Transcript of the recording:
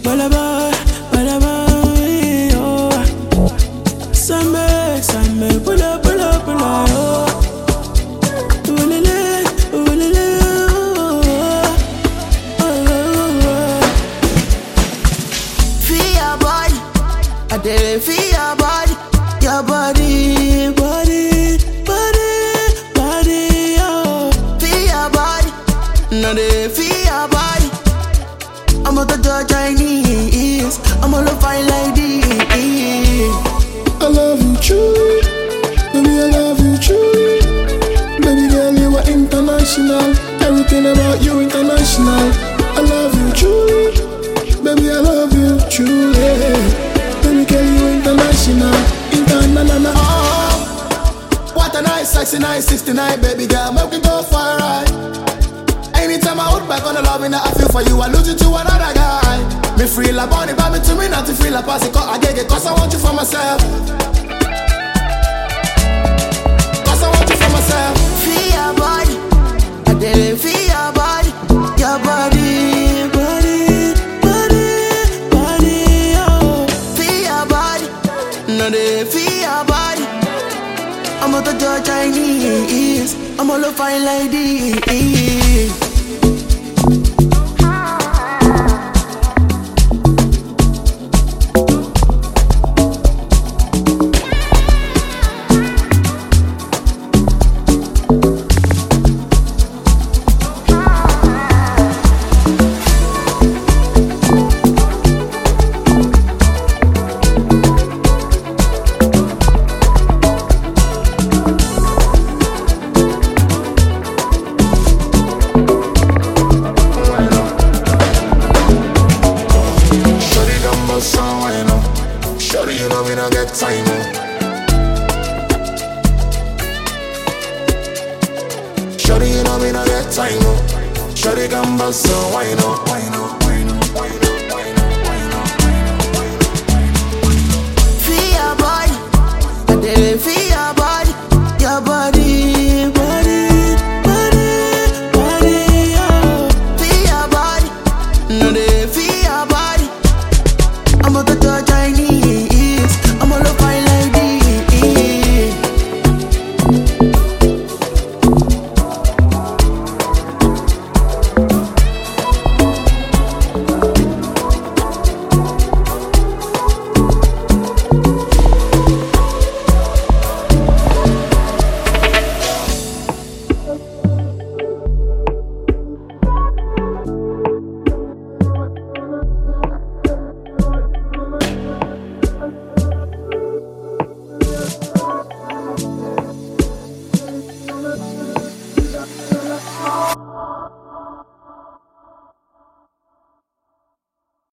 balaba, balaba, oh. Sambe, pula, pula, pula, oh. Ulele, ulele, oh, oh, oh. Feel your body, I did feel your body, body, body, oh. Feel your body, now they feel your body. I'm out the Chinese, I'm all fine like this. I love you true, baby, I love you true. Baby girl, you are international. Everything about you international. I love you true, baby, I love you true. Yeah. Baby girl, you international, international. Oh, what a nice, sexy, nice 69, baby girl, make me go for a ride. Anytime I look back on the loving that I feel for you, I lose you to another guy. Me free la bunny, but me to me not to feel la pass it, cause I get it, cause I want you for myself. Cause I want you for myself. Feel your body, I did feel your body, body, body, oh. Feel your body, now they feel your body. I'm out the Chinese, I'm all fine like this. Shorty, you know me not get time, Shorty, you know me not get time, Shorty, come bust so why no, why no, why no.